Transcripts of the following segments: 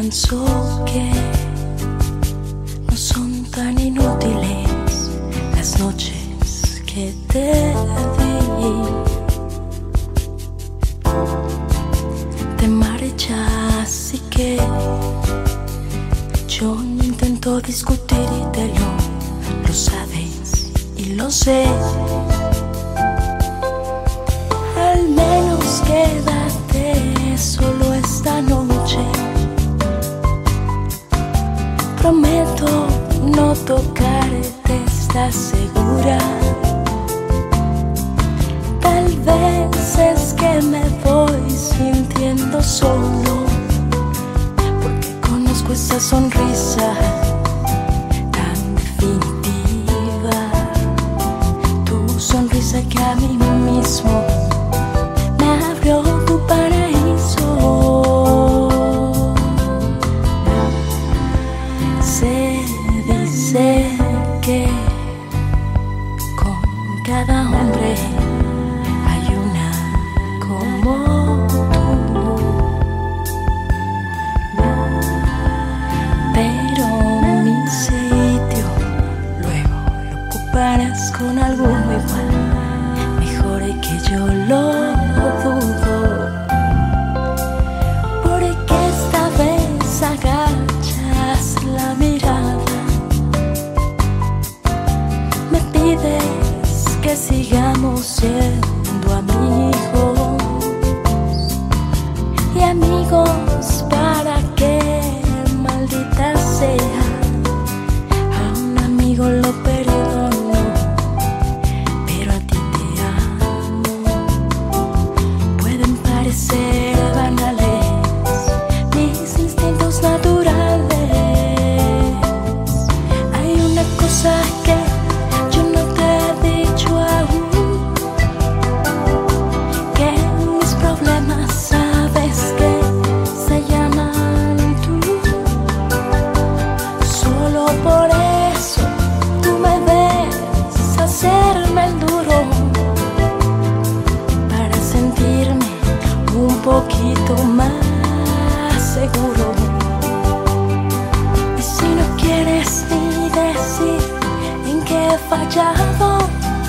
pienso que no son tan inútiles las noches que te di. Te marchas y que yo no intento discutir y te lo sabes y lo sé. Al menos quédate solo esta noche. Prometo no tocarte, ¿estás segura? Tal vez es que me voy sintiendo solo, porque conozco esa sonrisa tan definitiva, tu sonrisa que a mí mismo me abrió tu paraíso. Se dice que con cada hombre hay una como tú, pero mi sitio luego lo ocuparás con alguno igual, mejor que yo lo dudo, porque esta vez agachas la mirada, me pides que sigamos siendo amigos, y amigos para que, maldita sea, a un amigo lo perdono, pero a ti te amo. Pueden parecer banales mis instintos naturales. Hay una cosa que yo no te he dicho aún, que mis problemas sabes que se llaman tú. Solo por eso tú me ves hacerme el duro, para sentirme un poquito más seguro. Y si no quieres ni decir en qué he fallado,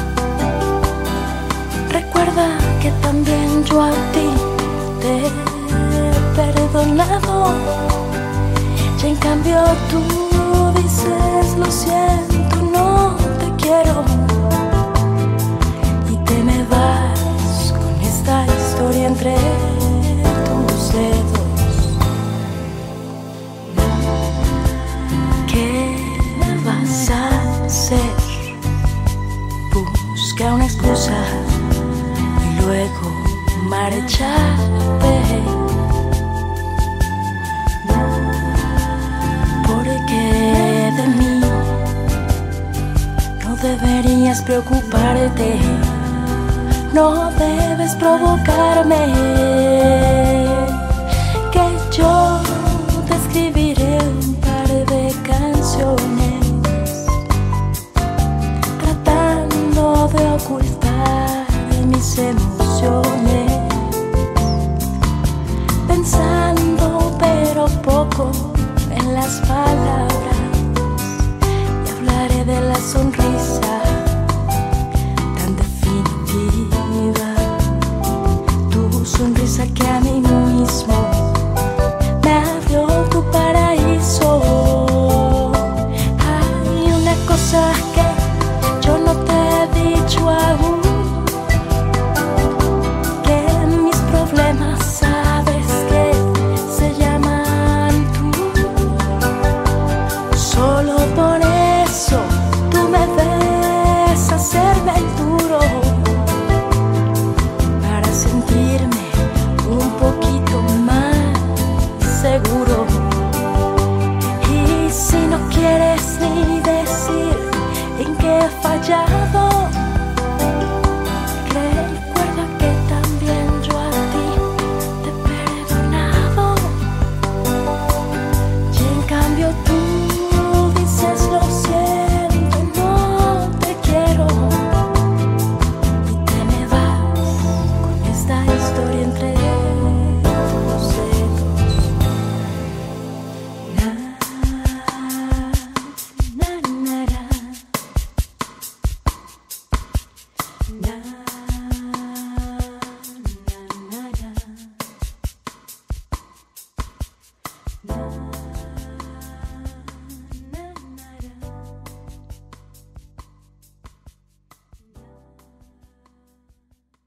recuerda que también yo a ti te he perdonado. Y en cambio tú dices lo siento, no te quiero, y te me vas con esta historia entre tus dedos. ¿Qué vas a hacer? Busca una excusa y luego marcharte, porque de mí no deberías preocuparte, no debes provocarme, que yo te escribiré un par de canciones tratando de ocultar mis emociones, pensando pero poco en las palabras, y hablaré de la sonrisa tan definitiva, tu sonrisa que a mí mismo me abrió tu paraíso. Hay una cosa que yo no te he dicho aún, que mis problemas sabes que se llaman tú. Solo por eso tú me ves hacerme el duro, para sentirme un poquito más seguro. Y si no quieres ni decir en qué he fallado, recuerda que también yo a ti te he perdonado. Y en cambio tú dices lo siento, no te quiero, y te me vas con esta historia entre tus dedos. nada.